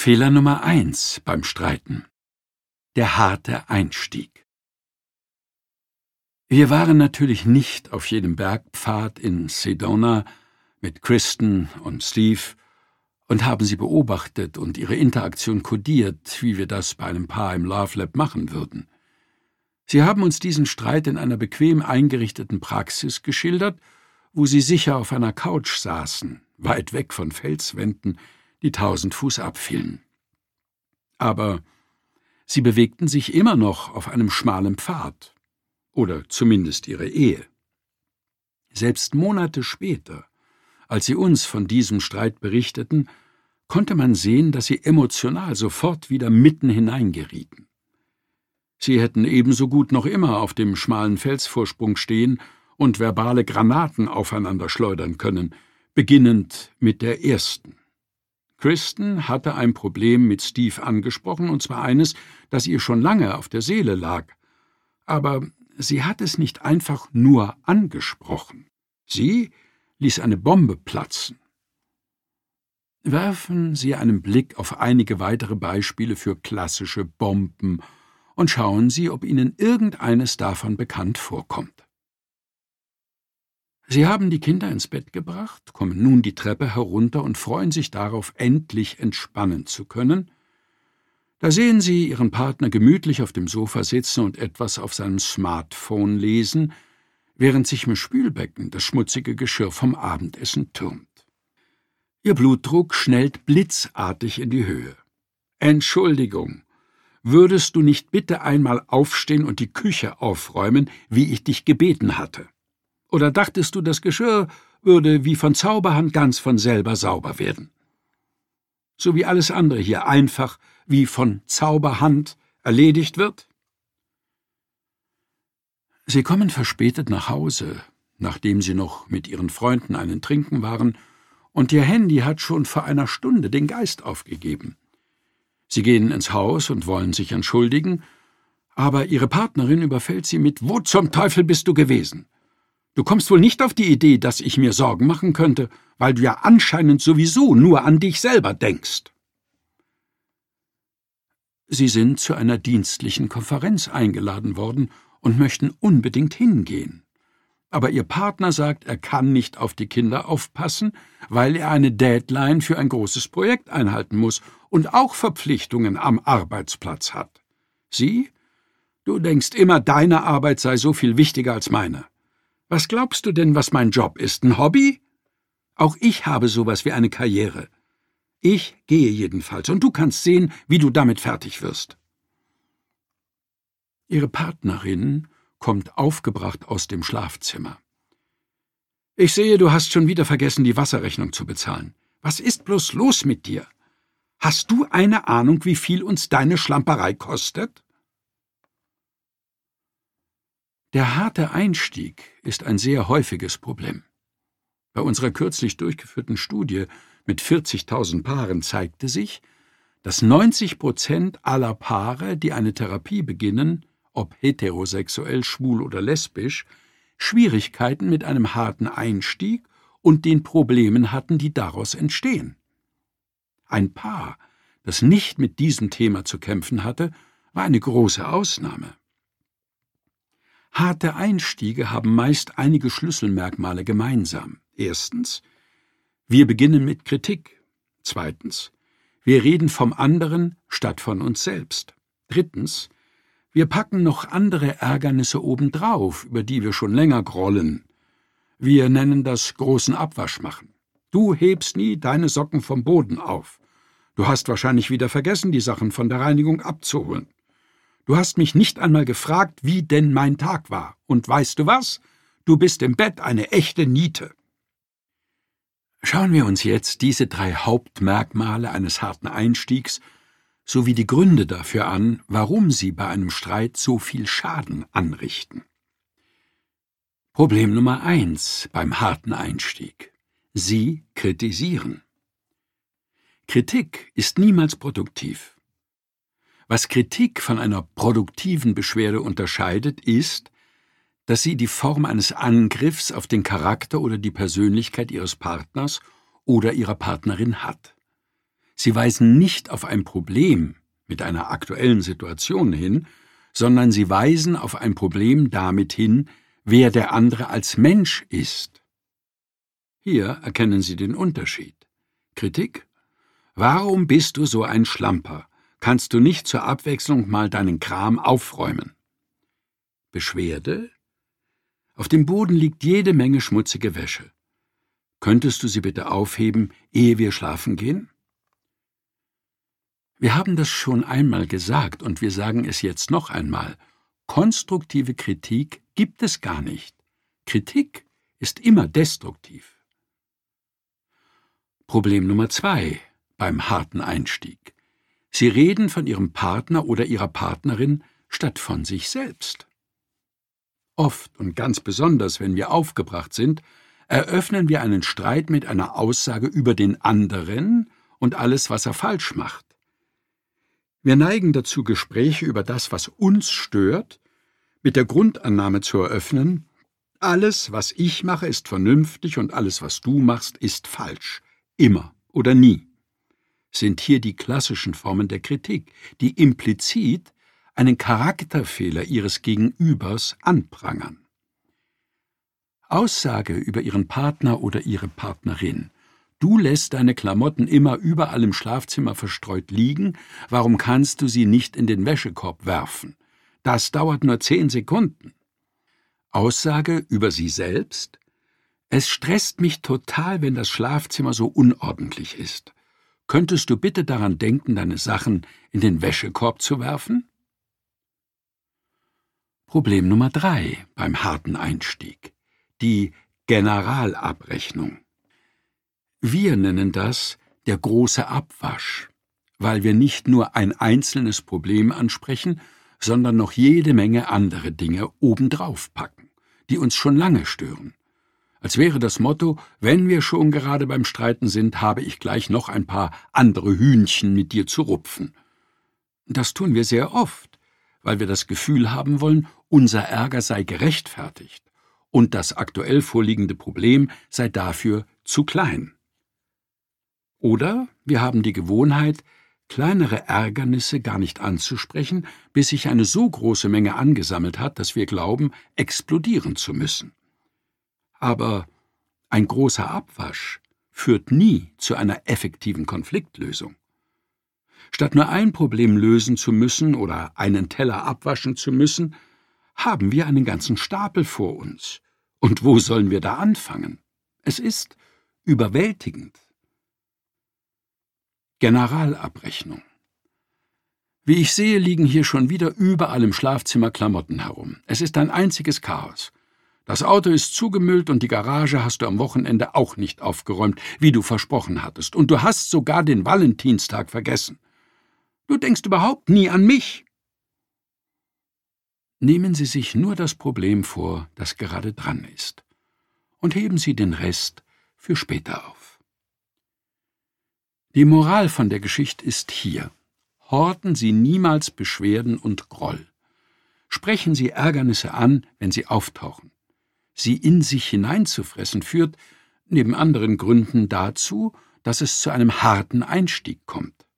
Fehler Nummer 1 beim Streiten: der harte Einstieg. Wir waren natürlich nicht auf jedem Bergpfad in Sedona mit Kristen und Steve und haben sie beobachtet und ihre Interaktion kodiert, wie wir das bei einem Paar im Love Lab machen würden. Sie haben uns diesen Streit in einer bequem eingerichteten Praxis geschildert, wo sie sicher auf einer Couch saßen, weit weg von Felswänden, die 1000 Fuß abfielen. Aber sie bewegten sich immer noch auf einem schmalen Pfad, oder zumindest ihre Ehe. Selbst Monate später, als sie uns von diesem Streit berichteten, konnte man sehen, dass sie emotional sofort wieder mitten hineingerieten. Sie hätten ebenso gut noch immer auf dem schmalen Felsvorsprung stehen und verbale Granaten aufeinander schleudern können, beginnend mit der ersten. Kristen hatte ein Problem mit Steve angesprochen, und zwar eines, das ihr schon lange auf der Seele lag. Aber sie hat es nicht einfach nur angesprochen. Sie ließ eine Bombe platzen. Werfen Sie einen Blick auf einige weitere Beispiele für klassische Bomben und schauen Sie, ob Ihnen irgendeines davon bekannt vorkommt. Sie haben die Kinder ins Bett gebracht, kommen nun die Treppe herunter und freuen sich darauf, endlich entspannen zu können. Da sehen Sie Ihren Partner gemütlich auf dem Sofa sitzen und etwas auf seinem Smartphone lesen, während sich im Spülbecken das schmutzige Geschirr vom Abendessen türmt. Ihr Blutdruck schnellt blitzartig in die Höhe. »Entschuldigung, würdest du nicht bitte einmal aufstehen und die Küche aufräumen, wie ich dich gebeten hatte? Oder dachtest du, das Geschirr würde wie von Zauberhand ganz von selber sauber werden? So wie alles andere hier einfach wie von Zauberhand erledigt wird?« Sie kommen verspätet nach Hause, nachdem Sie noch mit Ihren Freunden einen Trinken waren, und Ihr Handy hat schon vor einer Stunde den Geist aufgegeben. Sie gehen ins Haus und wollen sich entschuldigen, aber Ihre Partnerin überfällt Sie mit: »Wo zum Teufel bist du gewesen? Du kommst wohl nicht auf die Idee, dass ich mir Sorgen machen könnte, weil du ja anscheinend sowieso nur an dich selber denkst.« Sie sind zu einer dienstlichen Konferenz eingeladen worden und möchten unbedingt hingehen. Aber Ihr Partner sagt, er kann nicht auf die Kinder aufpassen, weil er eine Deadline für ein großes Projekt einhalten muss und auch Verpflichtungen am Arbeitsplatz hat. Sie? Du denkst immer, deine Arbeit sei so viel wichtiger als meine. Was glaubst du denn, was mein Job ist? Ein Hobby? Auch ich habe sowas wie eine Karriere. Ich gehe jedenfalls, und du kannst sehen, wie du damit fertig wirst. Ihre Partnerin kommt aufgebracht aus dem Schlafzimmer. »Ich sehe, du hast schon wieder vergessen, die Wasserrechnung zu bezahlen. Was ist bloß los mit dir? Hast du eine Ahnung, wie viel uns deine Schlamperei kostet?« Der harte Einstieg ist ein sehr häufiges Problem. Bei unserer kürzlich durchgeführten Studie mit 40.000 Paaren zeigte sich, dass 90% aller Paare, die eine Therapie beginnen, ob heterosexuell, schwul oder lesbisch, Schwierigkeiten mit einem harten Einstieg und den Problemen hatten, die daraus entstehen. Ein Paar, das nicht mit diesem Thema zu kämpfen hatte, war eine große Ausnahme. Harte Einstiege haben meist einige Schlüsselmerkmale gemeinsam. Erstens: wir beginnen mit Kritik. Zweitens: wir reden vom anderen statt von uns selbst. Drittens: wir packen noch andere Ärgernisse obendrauf, über die wir schon länger grollen. Wir nennen das großen Abwasch machen. Du hebst nie deine Socken vom Boden auf. Du hast wahrscheinlich wieder vergessen, die Sachen von der Reinigung abzuholen. Du hast mich nicht einmal gefragt, wie denn mein Tag war. Und weißt du was? Du bist im Bett eine echte Niete. Schauen wir uns jetzt diese 3 Hauptmerkmale eines harten Einstiegs sowie die Gründe dafür an, warum sie bei einem Streit so viel Schaden anrichten. Problem Nummer 1 beim harten Einstieg: Sie kritisieren. Kritik ist niemals produktiv. Was Kritik von einer produktiven Beschwerde unterscheidet, ist, dass sie die Form eines Angriffs auf den Charakter oder die Persönlichkeit ihres Partners oder ihrer Partnerin hat. Sie weisen nicht auf ein Problem mit einer aktuellen Situation hin, sondern sie weisen auf ein Problem damit hin, wer der andere als Mensch ist. Hier erkennen Sie den Unterschied. Kritik: Warum bist du so ein Schlamper? Kannst du nicht zur Abwechslung mal deinen Kram aufräumen? Beschwerde: Auf dem Boden liegt jede Menge schmutzige Wäsche. Könntest du sie bitte aufheben, ehe wir schlafen gehen? Wir haben das schon einmal gesagt und wir sagen es jetzt noch einmal. Konstruktive Kritik gibt es gar nicht. Kritik ist immer destruktiv. Problem Nummer 2 beim harten Einstieg. Sie reden von Ihrem Partner oder Ihrer Partnerin statt von sich selbst. Oft und ganz besonders, wenn wir aufgebracht sind, eröffnen wir einen Streit mit einer Aussage über den anderen und alles, was er falsch macht. Wir neigen dazu, Gespräche über das, was uns stört, mit der Grundannahme zu eröffnen: Alles, was ich mache, ist vernünftig und alles, was du machst, ist falsch. Immer oder nie. Sind hier die klassischen Formen der Kritik, die implizit einen Charakterfehler ihres Gegenübers anprangern. Aussage über Ihren Partner oder Ihre Partnerin: Du lässt deine Klamotten immer überall im Schlafzimmer verstreut liegen, warum kannst du sie nicht in den Wäschekorb werfen? Das dauert nur 10 Sekunden. Aussage über Sie selbst: Es stresst mich total, wenn das Schlafzimmer so unordentlich ist. Könntest du bitte daran denken, deine Sachen in den Wäschekorb zu werfen? Problem Nummer 3 beim harten Einstieg: Die Generalabrechnung. Wir nennen das der große Abwasch, weil wir nicht nur ein einzelnes Problem ansprechen, sondern noch jede Menge andere Dinge obendrauf packen, die uns schon lange stören. Als wäre das Motto: Wenn wir schon gerade beim Streiten sind, habe ich gleich noch ein paar andere Hühnchen mit dir zu rupfen. Das tun wir sehr oft, weil wir das Gefühl haben wollen, unser Ärger sei gerechtfertigt und das aktuell vorliegende Problem sei dafür zu klein. Oder wir haben die Gewohnheit, kleinere Ärgernisse gar nicht anzusprechen, bis sich eine so große Menge angesammelt hat, dass wir glauben, explodieren zu müssen. Aber ein großer Abwasch führt nie zu einer effektiven Konfliktlösung. Statt nur ein Problem lösen zu müssen oder einen Teller abwaschen zu müssen, haben wir einen ganzen Stapel vor uns. Und wo sollen wir da anfangen? Es ist überwältigend. Generalabrechnung. Wie ich sehe, liegen hier schon wieder überall im Schlafzimmer Klamotten herum. Es ist ein einziges Chaos. Das Auto ist zugemüllt und die Garage hast du am Wochenende auch nicht aufgeräumt, wie du versprochen hattest. Und du hast sogar den Valentinstag vergessen. Du denkst überhaupt nie an mich. Nehmen Sie sich nur das Problem vor, das gerade dran ist, und heben Sie den Rest für später auf. Die Moral von der Geschichte ist hier: Horten Sie niemals Beschwerden und Groll. Sprechen Sie Ärgernisse an, wenn sie auftauchen. Sie in sich hineinzufressen führt, neben anderen Gründen, dazu, dass es zu einem harten Einstieg kommt.